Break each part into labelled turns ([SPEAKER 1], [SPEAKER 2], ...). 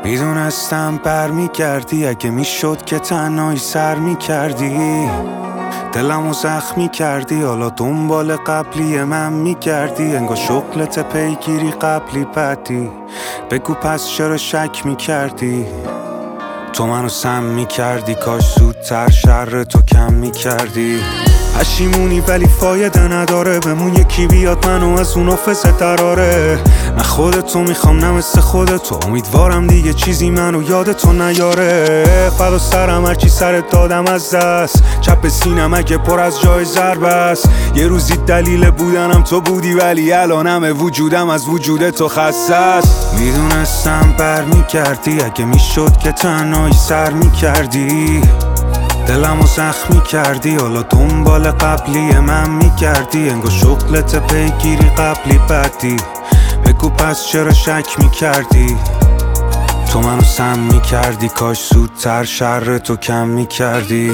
[SPEAKER 1] میدونستم برمیگردی، اگه میشد که تنهایی سر میکردی، دلمو زخمی کردی، حالا دنبال قبلی من میگردی، انگار شغلت پیگیری قبلی بدی. بگو پس چرا شک میکردی؟ تو منو سم میکردی، کاش زودتر شر تو کم میکردی. پشیمونی ولی فایده نداره، بمون یکی بیاد منو از اون آفزه دراره. نه خودتو میخوام نه مثل خودتو، امیدوارم دیگه چیزی منو یادتو نیاره. فدا سرم هرچی سرت دادم از دست، چپ سینم اگه پر از جای ضربه است. یه روزی دلیل بودنم تو بودی، ولی الانم وجودم از وجود تو خسته است. میدونستم برمیگردی، اگه میشد که تنهایی سر میکردی، دلمو زخمی کردی، حالا دنبال قبلی من میگردی، انگار شغلت پیگیری قبلی بدی. بگو پس چرا شک میکردی؟ تو منو سم میکردی، کاش زودتر شر تو کم میکردی.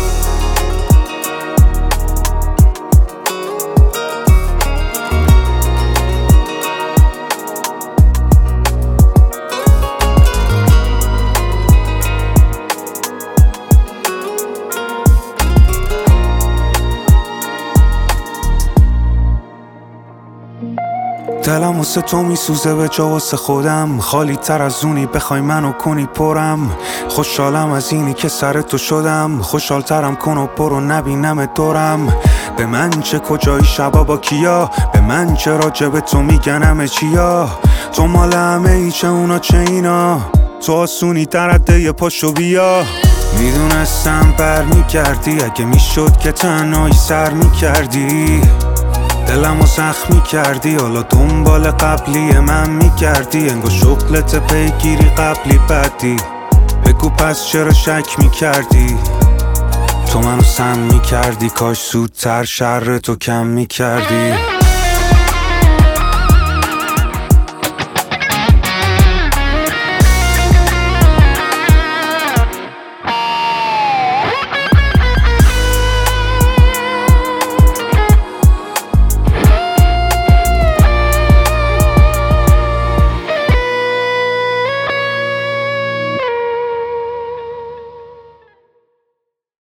[SPEAKER 1] دلم واسه تو میسوزه به جا واسه خودم، خالی تر از اونی بخوای منو کنی پرم. خوشحالم از اینی که سر تو شدم، خوشحالترم کن و برو نبینم دورم. به من چه کجایی شبا با کیا، به من چه راجب تو میگن همه چیا. تو مال همه ای چه اونا چه اینا، تو آسونی درده یه پاشو بیا. میدونستم برمیگردی، اگه میشد که تنهایی سر میکردی، دلمو زخمی کردی، حالا دنبال قبلی من میگردی، انگار شغلت پیگیری قبلی بدی. بگو پس چرا شک میکردی؟ تو منو سم میکردی، کاش زودتر شر تو کم میکردی.